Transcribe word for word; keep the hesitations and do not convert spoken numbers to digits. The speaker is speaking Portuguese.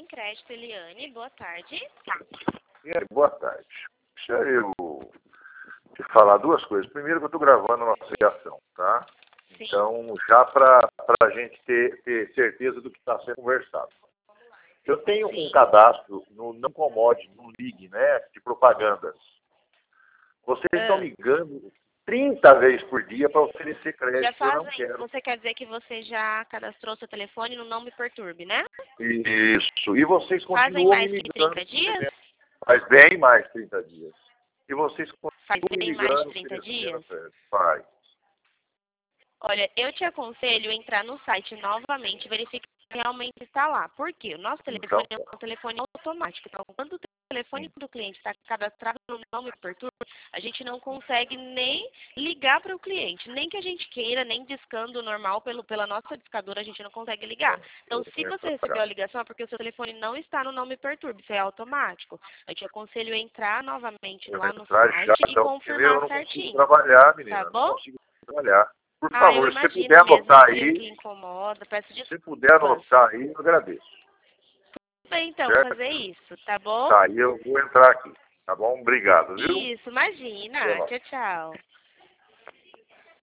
Crédito, Eliane. Boa tarde. E aí, boa tarde. Deixa eu te falar duas coisas. Primeiro que eu estou gravando a nossa ligação, tá? Sim. Então, já para a gente ter, ter certeza do que está sendo conversado. Eu tenho Sim. um cadastro no Não Comode, no Ligue, né, de propagandas. Vocês Ah. estão ligando trinta vezes por dia para oferecer crédito. Já Eu não fazem, quero. você quer dizer que você já cadastrou seu telefone no Não Me Perturbe, né? Isso. E vocês Fazem continuam mais me que ligando. trinta dias? Faz bem mais de trinta dias. E vocês Faz continuam me bem mais de ligando. trinta oferecendo dias? crédito. Faz. Olha, eu te aconselho a entrar no site novamente e verificar se realmente está lá. Por quê? O nosso telefone Então, é um telefone automático. Então, quando o telefone do cliente está cadastrado no Não Me Perturbe, a gente não consegue nem ligar para o cliente. Nem que a gente queira, nem discando normal pelo, pela nossa discadora, a gente não consegue ligar. Então, se você recebeu a ligação, é porque o seu telefone não está no Não Me Perturbe. Isso é automático. Eu te aconselho a entrar novamente lá no site já, e então, confirmar eu não certinho. consigo trabalhar, menina. Tá Não bom? consigo trabalhar. Por Ah, eu favor, se você imagino puder mesmo anotar que, que aí, incomoda. Peço se desculpas. você puder anotar aí, eu agradeço. Tudo bem, então, Certo? fazer isso, tá bom? Tá, aí eu vou entrar aqui. Tá bom? Obrigado, viu? Isso, imagina. Tchau. Tchau, tchau.